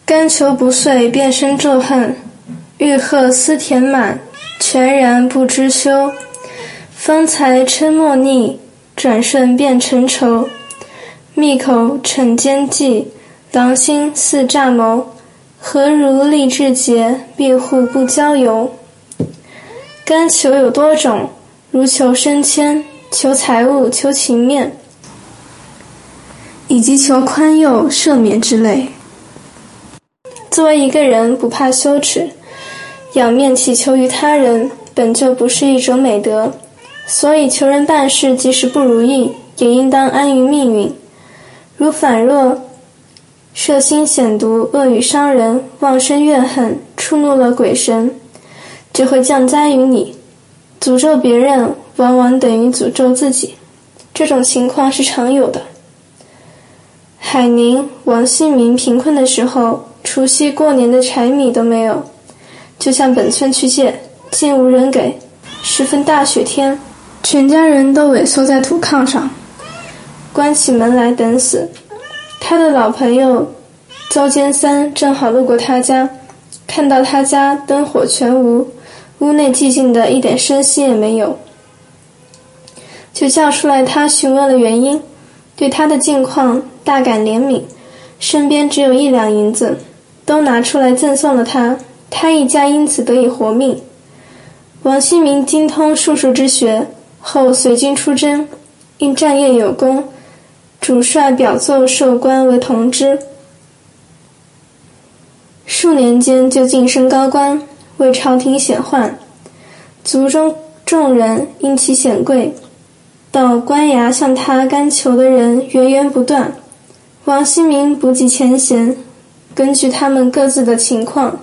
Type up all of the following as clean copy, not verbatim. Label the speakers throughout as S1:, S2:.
S1: 甘求不遂，便生咒恨，欲壑思填满，全然不知羞。方才嗔莫逆，转瞬变成仇。密口逞奸计，狼心似诈谋。何如立志节，庇护不交游。甘求有多种，如求升迁，求财物，求情面，以及求宽宥、赦免之类。作为一个人不怕羞耻，仰面祈求于他人，本就不是一种美德，所以求人办事即使不如意，也应当安于命运。如反若涉心险毒，恶语伤人，妄生怨恨，触怒了鬼神，就会降灾于你。诅咒别人往往等于诅咒自己，这种情况是常有的。海宁、王希明贫困的时候，除夕过年的柴米都没有，就向本村去借，竟无人给。十分大雪天，全家人都萎缩在土炕上，关起门来等死。他的老朋友邹坚三正好路过他家，看到他家灯火全无，屋内寂静的一点声息也没有，就叫出来他询问了原因，对他的境况大感怜悯，身边只有1两银子，都拿出来赠送了他，他一家因此得以活命。王希明精通术数之学，后随军出征，因战业有功，主帅表奏授官为同知，数年间就晋升高官，为朝廷显宦。族中众人因其显贵，到官衙向他甘求的人源源不断。王希明不计前嫌，根据他们各自的情况，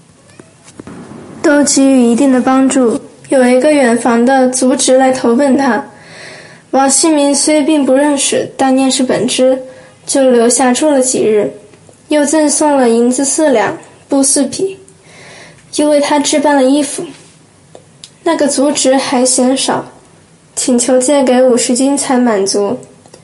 S1: 都给予一定的帮助。有一个远房的族侄来投奔他，王希明虽并不认识，但念是本知，就留下住了几日，又赠送了银子4两，布4匹，又为他置办了衣服。那个族侄还嫌少，请求借给50斤才满足。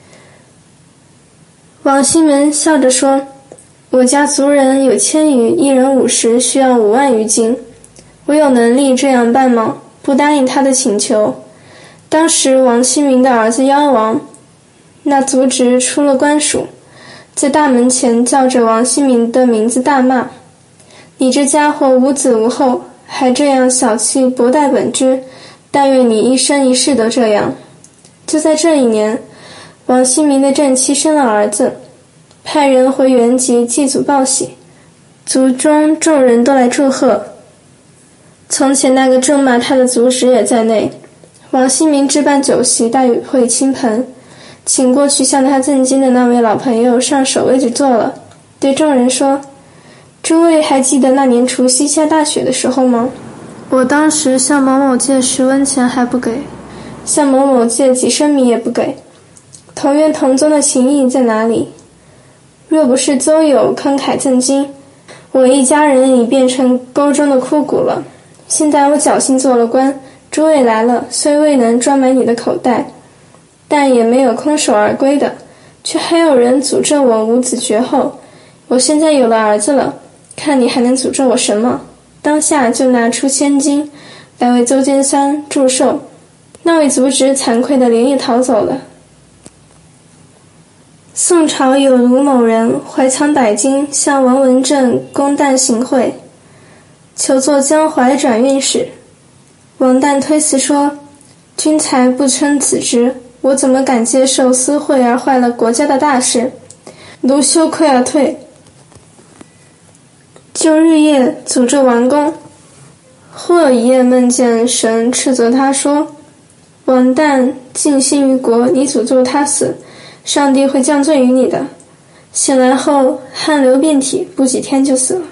S1: 王希明笑着说，我家族人有1000余，一人50，需要5万余斤，我有能力这样办吗？不答应他的请求。当时王希明的儿子夭亡，那族侄出了官署，在大门前叫着王希明的名字大骂，你这家伙无子无后，还这样小气薄待本知，但愿你一生一世都这样。就在这一年，王希明的正妻生了儿子，派人回原籍祭祖报喜，族中众人都来祝贺，从前那个咒骂他的族侄也在内。王希明置办酒席，待会亲朋，请过去向他赠金的那位老朋友上首位就坐了，对众人说，诸位还记得那年除夕下大雪的时候吗？我当时向某某借10文钱还不给，向某某借几升米也不给，同源同宗的情谊在哪里？若不是邹友慷慨赠金，我一家人已变成沟中的枯骨了。现在我侥幸做了官，诸位来了，虽未能装满你的口袋，但也没有空手而归的，却还有人诅咒我无子绝后。我现在有了儿子了，看你还能诅咒我什么？当下就拿出1000金来为邹坚三祝寿。那位族侄惭愧的连夜逃走了。宋朝有卢某人怀藏100金向王文正公旦行贿，求做江淮转运使。王旦推辞说，君才不称此职，我怎么敢接受私贿而坏了国家的大事？卢羞愧而退，就日夜诅咒王公。忽有一夜梦见神斥责他说，王旦尽心于国，你诅咒他死，上帝会降罪于你的。醒来后汗流遍体，不几天就死了。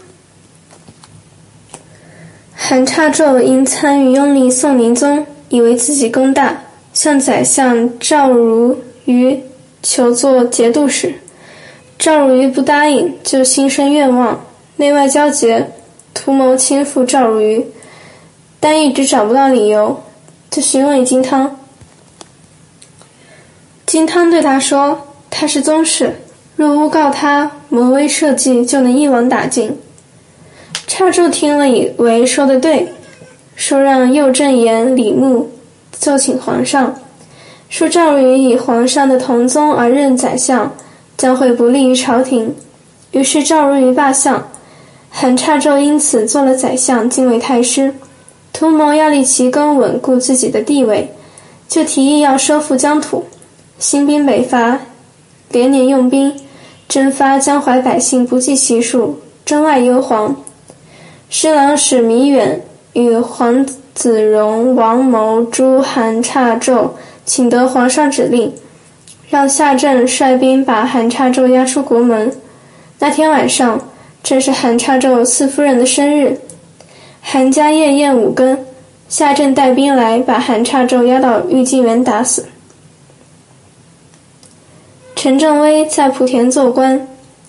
S1: 韩差胄因参与拥立宋宁宗，以为自己功大，向宰相赵如愚求做节度使。赵如愚不答应，就心生愿望，内外交结，图谋倾覆赵如愚，但一直找不到理由，就询问金汤。金汤对他说，他是宗室， 若诬告他，谋威设计，就能一网打尽。差胄听了以为说得对，说让右正言李牧奏请皇上，说赵如愚以皇上的同宗而任宰相，将会不利于朝廷。于是赵如愚罢相，韩差胄因此做了宰相，进位太师，图谋要立其功，稳固自己的地位，就提议要收复疆土，兴兵北伐，连年用兵，征发江淮百姓不计其数，中外忧惶。侍郎史弥远与黄子荣、王谋诛韩差胄，请得皇上指令，让夏正率兵把韩差胄押出国门。那天晚上正是韩差胄四夫人的生日，韩家夜宴5更，夏正带兵来，把韩差胄押到御禁园打死。陈正威在莆田做官，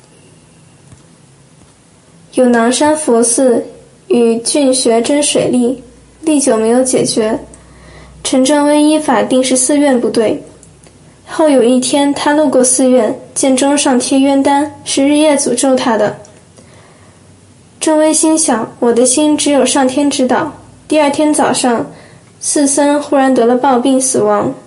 S1: 有囊山佛寺与郡学争水利，历久没有解决。陈正威依法定是寺院不对。后有一天，他路过寺院，见钟上贴冤单，是日夜诅咒他的。正威心想，我的心只有上天知道。第二天早上，寺僧忽然得了暴病死亡。